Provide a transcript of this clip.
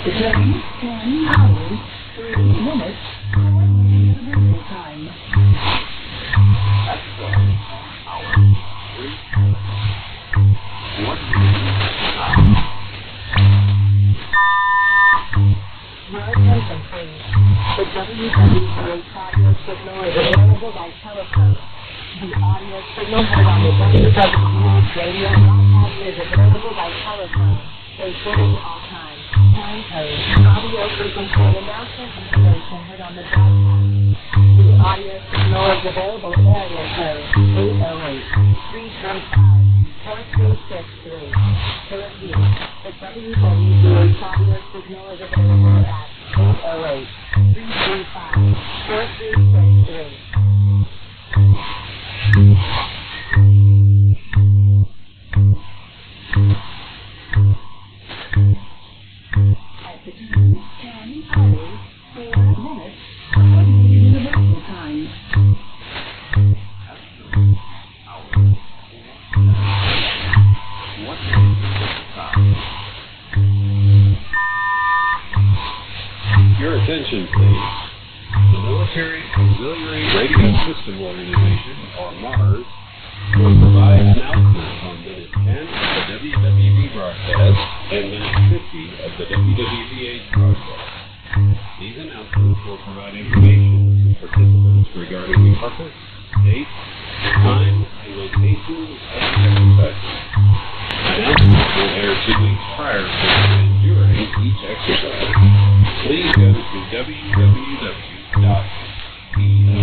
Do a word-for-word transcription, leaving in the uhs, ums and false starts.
Determine ten hours, three minutes, universal time. That's twelve hours, three one minute. Your attention, please. The W W V H audio signal is available by telephone. The audio signal heard on the W W V H radio broadcast is available by telephone. Stay put at all times. Time code. Audio frequency announcement information heard on the broadcast. The audio signal is available area code eight oh eight, three three five, four three six three. To review, the W W V H audio signal is available at eight oh eight, three three five, four three six three. At the time, ten hours, four minutes, coordinated universal time. Your attention, please. The Military Auxiliary Radio System Organization, or MARS, will provide announcements on minute ten of the W W V broadcast and minute fifty of the W W V H broadcast. These announcements will provide information to participants regarding the purpose, date, time, and location of the exercise. Announcements will air two weeks prior to and during each exercise. Please go to w w w dot p